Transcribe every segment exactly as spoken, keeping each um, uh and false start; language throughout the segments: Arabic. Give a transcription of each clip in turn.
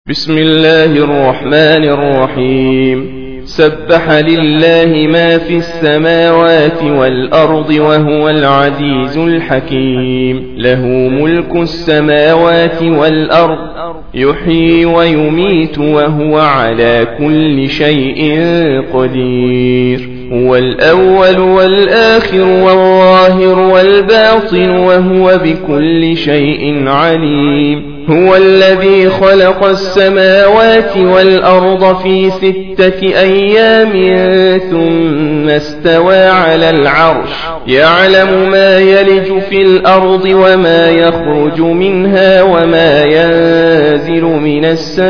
بسم الله الرحمن الرحيم. سبح لله ما في السماوات والأرض وهو العزيز الحكيم. له ملك السماوات والأرض يحيي ويميت وهو على كل شيء قدير. هو الأول والآخر والظاهر والباطن وهو بكل شيء عليم. هو الذي خلق السماوات والأرض في ستة أيام ثم استوى على العرش يعلم ما يلج في الأرض وما يخرج منها وما ينزل من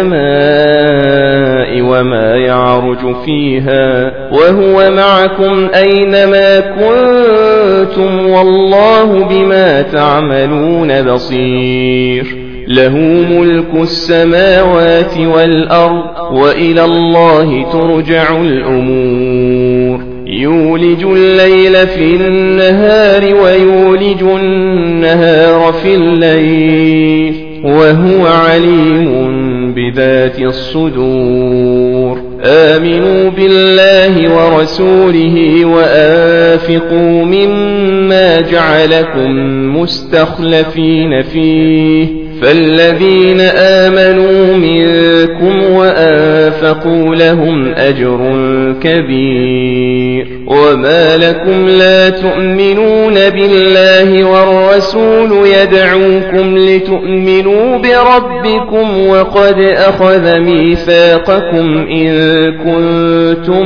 السماء وما يعرج فيها وهو معكم أينما كنتم والله بما تعملون بصير. له ملك السماوات والأرض وإلى الله ترجع الأمور. يولج الليل في النهار ويولج النهار في الليل وهو عليم بذات الصدور. آمنوا بالله ورسوله وأنفقوا مما جعلكم مستخلفين فيه فالذين آمنوا منكم وأنفقوا لهم أجر كبير. وما لكم لا تؤمنون بالله والرسول يدعوكم لتؤمنوا بربكم وقد أخذ ميثاقكم إن كنتم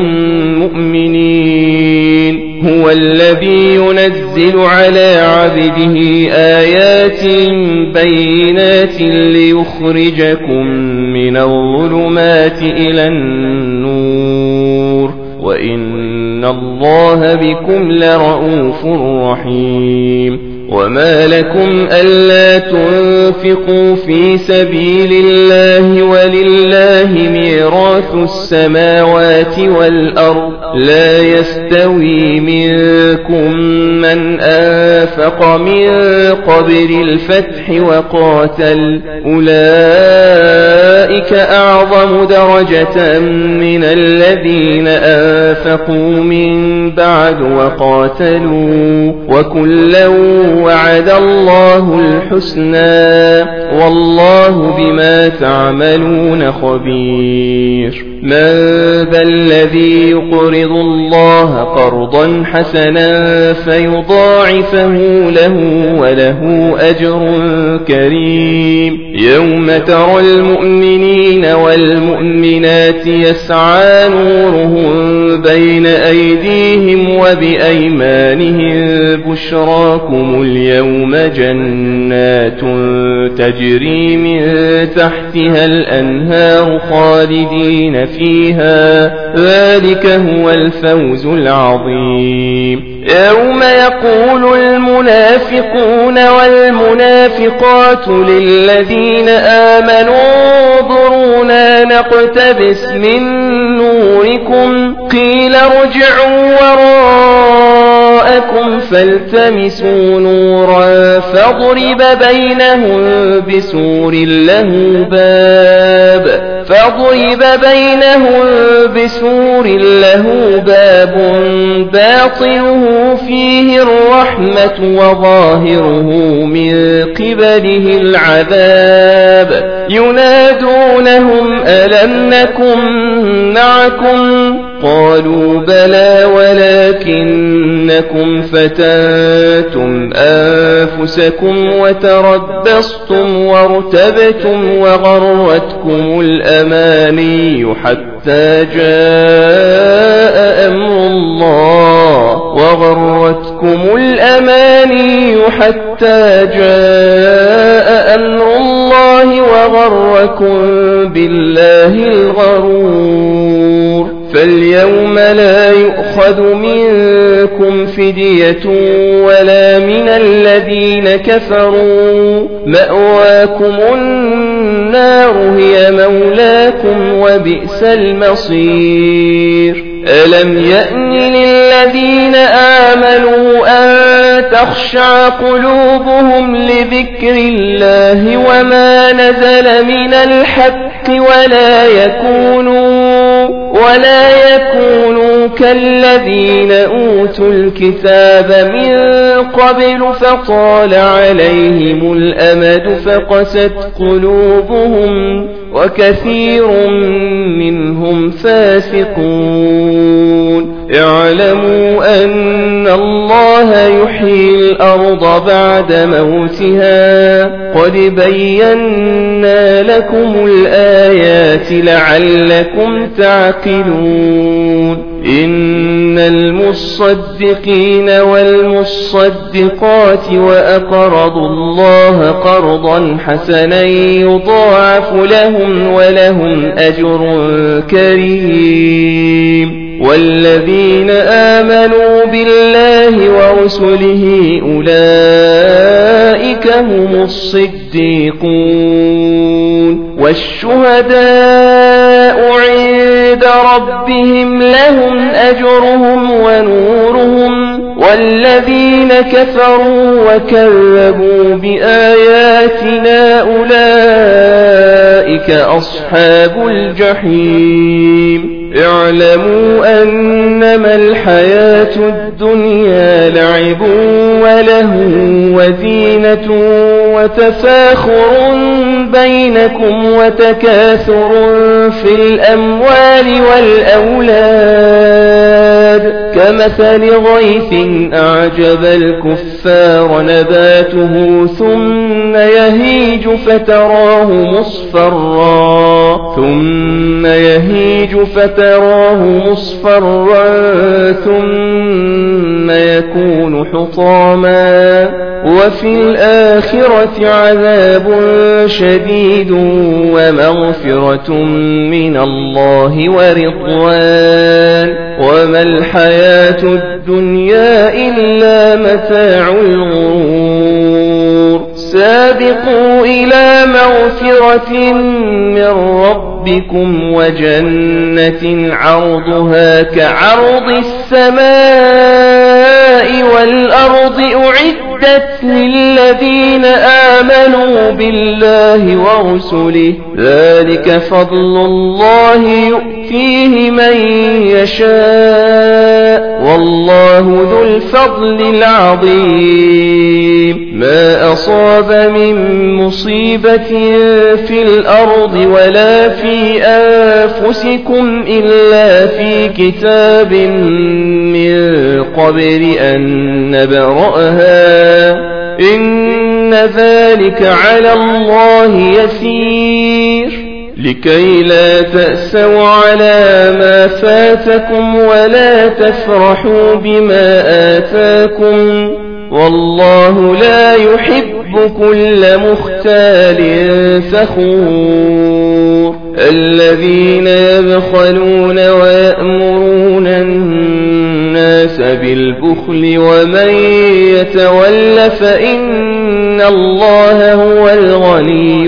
مؤمنين. هو الذي ينزل على عبده آيات بينات ليخرجكم من الظلمات إلى النور وإن الله بكم لرؤوف رحيم. وما لكم ألا تنفقوا في سبيل الله ولله ميراث السماوات والأرض لا يستوي منكم من أنفق من قبل الفتح وقاتل أولئك أعظم درجة من الذين أنفقوا من بعد وقاتلوا وكلا وعد الله الحسنى والله بما تعملون خبير. من ذا الذي يقرض الله قرضا حسنا فيضاعفه له وله أجر كريم. يوم ترى المؤمنين والمؤمنات يسعى نورهم بين أيديهم وبأيمانهم بشراكم اليوم جنات تجري من تحتها الأنهار خالدين فيها ذلك هو الفوز العظيم. يوم يقول المنافقون والمنافقات للذين آمنوا انظرونا نقتبس من نوركم قيل ارجعوا وراءكم فالتمسوا نورا فاضرب بينهم بسور له باب فاضرب بينهم بسور له باب باطنه فيه الرحمة وظاهره من قبله العذاب. ينادونهم ألم نكن معكم قالوا بلى ولكنكم فتنتم أنفسكم وتربصتم وارتبتم وغرتكم الأماني حتى جاء أمر الله وغرتكم الأماني حتى جاء أمر الله وغركم بالله الغرور. فاليوم لا يؤخذ منكم فدية ولا من الذين كفروا مأواكم النار هي مولاكم وبئس المصير. ألم يأن للذين آمنوا أن تخشع قلوبهم لذكر الله وما نزل من الحق ولا يكونوا ولا يكونوا كالذين أوتوا الكتاب من قبل فطال عليهم الأمد فقست قلوبهم وكثير منهم فاسقون. اعلموا أن الله يحيي الأرض بعد موتها قد بينا لكم الآيات لعلكم تعقلون. إن المصدقين والمصدقات وأقرضوا الله قرضا حسنا يضاعف لهم ولهم أجر كريم. والذين آمنوا بالله ورسله أولئك هم الصديقون والشهداء عند ربهم لهم أجرهم ونورهم. والذين كفروا وكذبوا بآياتنا أولئك أصحاب الجحيم. اعلموا أنما الحياة الدنيا لعب وله وزينة وتفاخر بينكم وتكاثر في الأموال والأولاد كمثل غيث أعجب الكفار نباته ثم يهيج فتراه مصفرا ثم يهيج فتراه مصفرا ثم يكون حطاما وفي الآخرة عذاب شديد ومغفرة من الله ورضوان وما الحياة الدنيا إلا متاع الغرور. سابقوا إلى مغفرة من ربكم وجنة عرضها كعرض السماء والأرض أعدت للذين آمنوا بالله ورسله ذلك فضل الله يؤتيه من يشاء والله ذو الفضل العظيم. ما أصاب من مصيبة في الأرض ولا في أنفسكم إلا في كتاب من قبل أن نبرأها إن ذلك على الله يسير. لكي لا تأسوا على ما فاتكم ولا تفرحوا بما آتاكم والله لا يحب كل مختال فخور. الذين يبخلون ويأمرون الناس بالبخل ومن يتول فإن الله هو الغني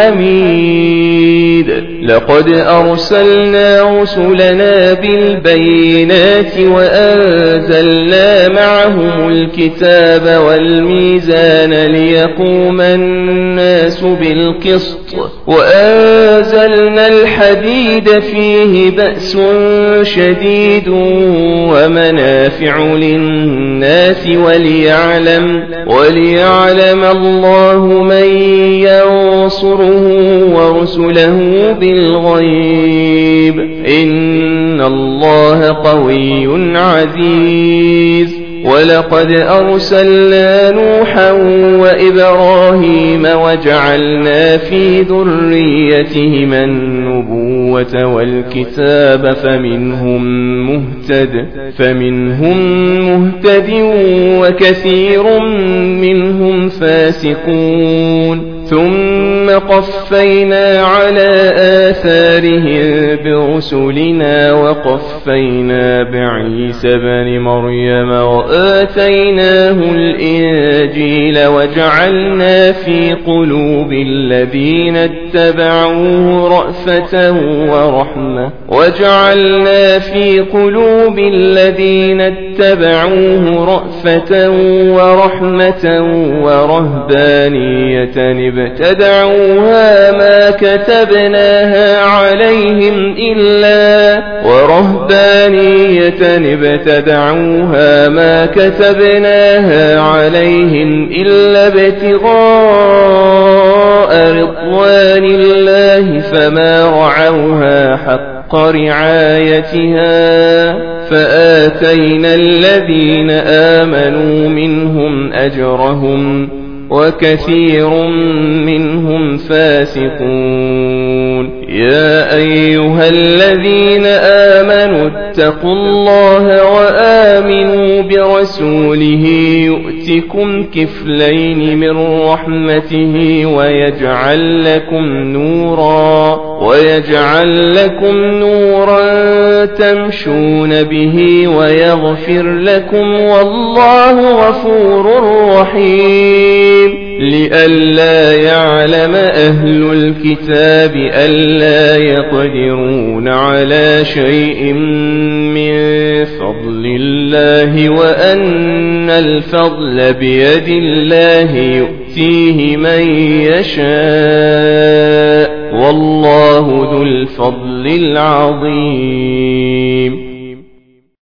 الحميد. لقد أرسلنا رسلنا بالبينات وأنزلنا معهم الكتاب والميزان ليقوم الناس بالقسط وأنزلنا الحديد فيه بأس شديد ومنافع للناس وليعلم, وليعلم الله من ينصره ورسله بالغيب إن الله قوي عزيز. ولقد أرسلنا نوحا وإبراهيم وجعلنا في ذريتهما النبوة والكتاب فمنهم مهتد فمنهم مهتد وكثير منهم فاسقون. ثم قفينا على آثارهم برسلنا وقفينا بعيسى بن مريم وآتيناه الإنجيل وجعلنا في قلوب الذين اتبعوه رأفة ورحمة وجعلنا في قلوب الذين اتبعوه رأفة ورحمة ورهبانية ابتدعوها ما كتبناها عليهم إلا ورهبانية ابتدعوها ما كتبناها عليهم إلا ابتغاء رضوان الله فما رعوها حق رعايتها فآتينا الذين آمنوا منهم أجرهم وكثير منهم فاسقون يا أيها الذين آمنوا اتقوا الله وآمنوا برسوله يؤتكم كفلين من رحمته ويجعل لكم نورا ويجعل لكم نورا تمشون به ويغفر لكم والله غفور رحيم لئلا يعلم أهل الكتاب ألا يقدرون على شيء من فضل الله وأن الفضل بيد الله يؤتيه من يشاء والله ذو الفضل العظيم